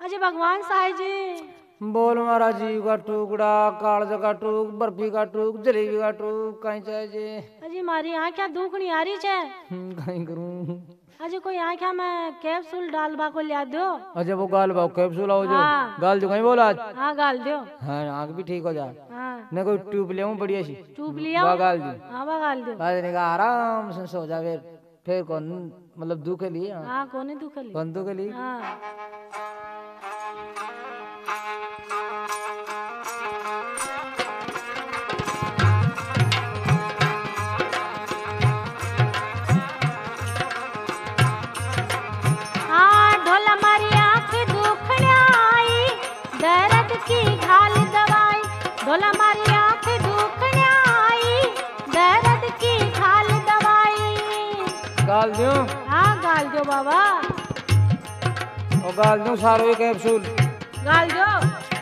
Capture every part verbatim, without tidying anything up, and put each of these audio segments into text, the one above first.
अजय भगवान साईं जी। बोल महाराज जी का टुकड़ा, कागज का टूक, बर्फी का टूक, जलेबी का टूक, कहीं चाहिए। अजी मारी आँखें दुखनी आ रही छे। कहीं करूं। अजय कोई आँखें में कैप्सूल डालबा को लिया दो। अच्छा वो गाल बाव कैप्सूल आओ जो हाँ। गाल जो कहीं बोला आज। हाँ गाल दो। हाँ आँख भी ठीक हो जाए। हाँ। न कोई ट्यूब ले बढ़िया सी। ट्यूब लिया। वो गाल दो। हाँ वो गाल दो। आज ने कहा आराम से सो जा फिर फिर कौन मतलब दुख के लिए। हाँ कौन दुख के लिए। कौन दुख के लिए। हाँ। ढोला मारी आँख दुखने आई, दर्द की खाल दवाई। गाल दूं? हाँ गाल दो बाबा। और गाल दूं सारो कैप्सूल? गाल दो।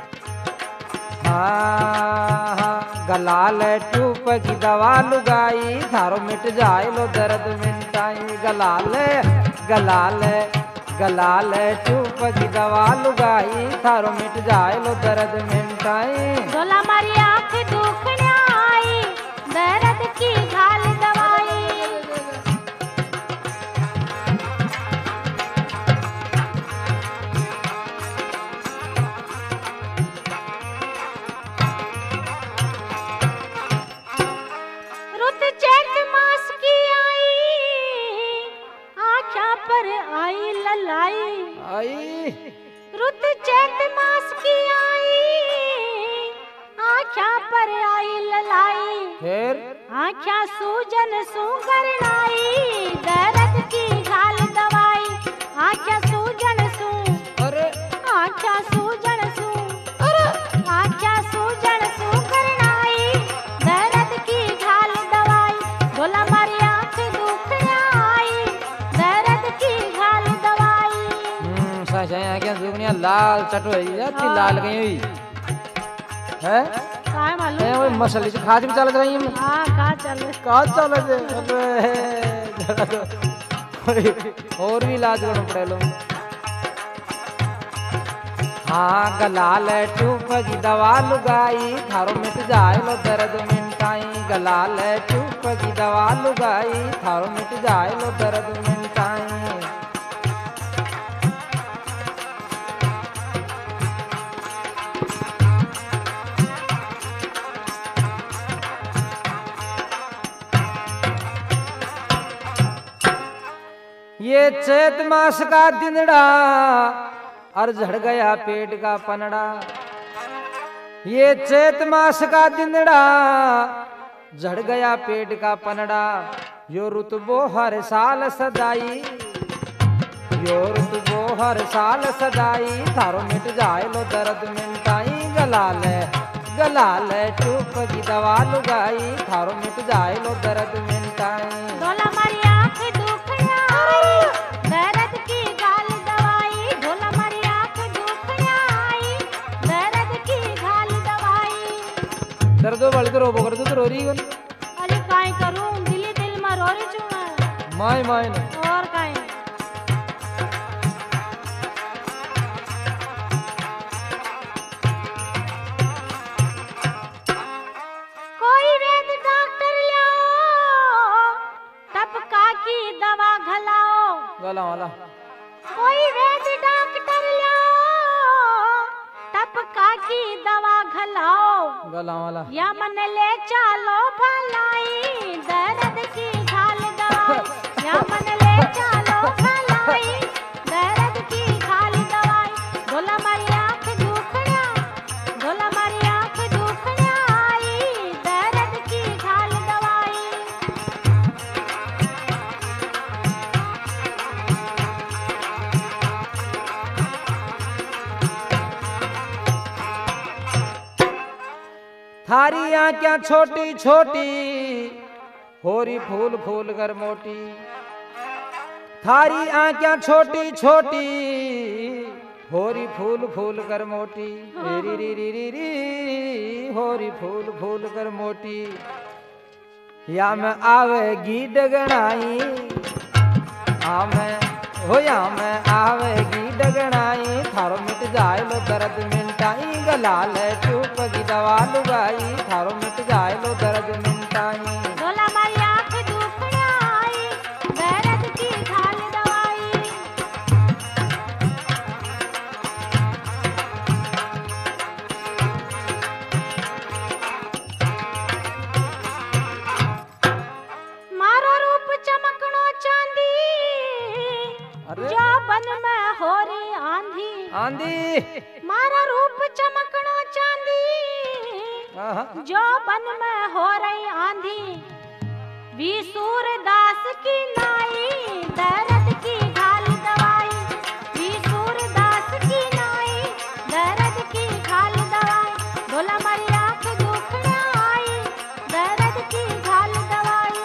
हाँ हाँ गलाल टूप की दवा लुगाई, थारो मिट जाए लो दर्द मिटाई। गलाल गलाल गलाल चुप की दवा लुगाई, थारो मिट जाए लो दर्द मिटाई। ढोला मारी आँख दुखने आई, दर्द की घाल दवाई। रुत चैत मास की आई, आँखों पर आई ललाई। आई रुत चैत मास की आई, आँखों पर आई ललाई। फिर आँखों सूजन सुगरनाई, दर्द की घाल दवाई। आँखों सूजन सू, अरे आँखों सूजन सू, अरे आँखों सूजन सुगरनाई, दर्द की घाल दवाई। ढोला मारी आँख दुखने आई, दर्द की घाल दवाई। हम्म साशाएं आंखें दुनिया लाल चटो है जाती लाल गई हुई है। काय मालूम ए वो मसले से खाज भी चल रही है। हाँ का चल का चल दे अरे और भी इलाज करना पड़े लो। हाँ गलाल टूप की दवा लुगाई, थारो मिट जाए लो दर्द मिटाई। गलाल टूप की दवा लुगाई, थारो मिट जाए लो दर्द मिटाई। ये चैत मास का दिनड़ा और झड़ गया पेट का पनड़ा। ये चैत मास का दिनड़ा झड़ गया पेट का पनड़ा। यो रुतबो हर साल सदाई, यो रुतबो हर साल सदाई, थारो मिट जाए लो दर्द मिटाई। गलाल गलाल चुप की दवा लुगाई, थारो मिट जाए लो दर्द मिटाई। ढोला मारी आँख दुखने आई, दर्द की घाल दवाई। ढोला मारी आँख दुखने आई, दर्द की घाल दवाई। दर्दो वाली तो रोबो कर दो तो रो रही कौन? अरे काई करूं दिली दिल में रो रही छू मैं। माय माय ने और काई कोई वेद डॉक्टर लाओ, टपका की दवा घलाओ। गला वाला कोई वेद डॉक्टर लाओ, टपका की दवा घलाओ। गला वाला या मन ले चालो भलाई, दर्द की घाल दवाई। या मन ले चालो भलाई, दर्द की घाल दवाई। ढोला मारी आँख दुखने, ढोला मारी आँख दुखने आई, दर्द की घाल दवाई। थारी आँखें छोटी छोटी, होरी फूल फूल कर मोटी। थारी आँखें छोटी छोटी, होरी फूल फूल कर मोटी। री री री री री होरी फूल फूल कर मोटी। या मैं आवेगी डगनाई, आ मैं हो या मैं आवेगी डगनाई थारो मिट जाए लो दर्द मिटाई गला ले चुप की दवा लुगाई थारो मिट जाए लो दर्द मिटाई ढोला मारी आंख दुखने आई दर्द की घाल दवाई मारो रूप चमकनो चांदी अरे जो बन में हो रही आंधी आंधी मारा रूप चमकनो चांदी आहा, जो बन में हो रही आंधी भी सूरदास की नाई दर्द की घाल दवाई भी सूरदास की नाई दर्द की घाल दवाई ढोला मारी आंख दुखने आई दर्द की घाल दवाई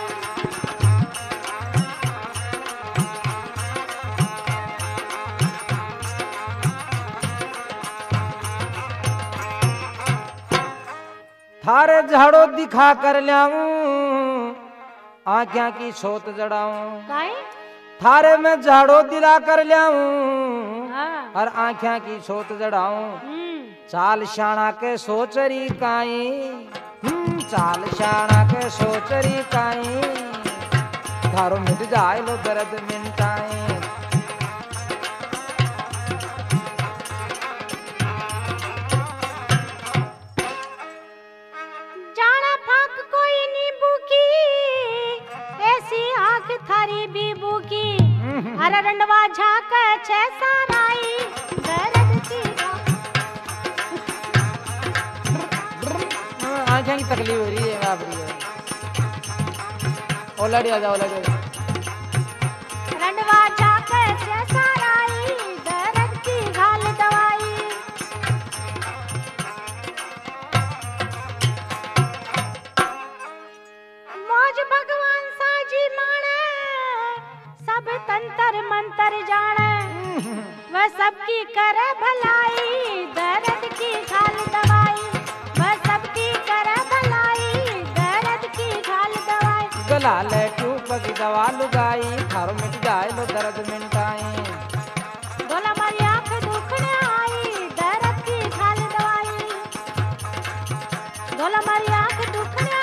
थारे झाड़ो दिखा कर ल्याऊं आँख्या की सोत जड़ाऊं काई थारे में झाड़ो दिला कर ल्याऊं हाँ और आँख्या की सोत जड़ाऊं हम्म चाल शाना के सोचरी काई हम्म, चाल शाना के सोचरी काई थारो मिट जाए लो दर्द मिटाई जाना फाक कोई नींबू की ऐसी आंख थारी बीबू की अरे रंडवा झाक छे साराई दर्द की आँखें की तकलीफ हो रही है बापरी ओलड़ी आ जाओ ओलड़ी रंडवा झाक छे साराई दर्द की घाल दवाई मौज भगवान साजी माने सब तंत्र मंत्र जाने वह सबकी करे भलाई दर्द की घाल दवाई वह सबकी करे भलाई दर्द की घाल दवाई गला ले चुप की दवा लुगाई थारो मिट जाए लो दर्द मिटाई ढोला मारी आंख दुखने आई दर्द की घाल दवाई ढोला मारी आंख दुखने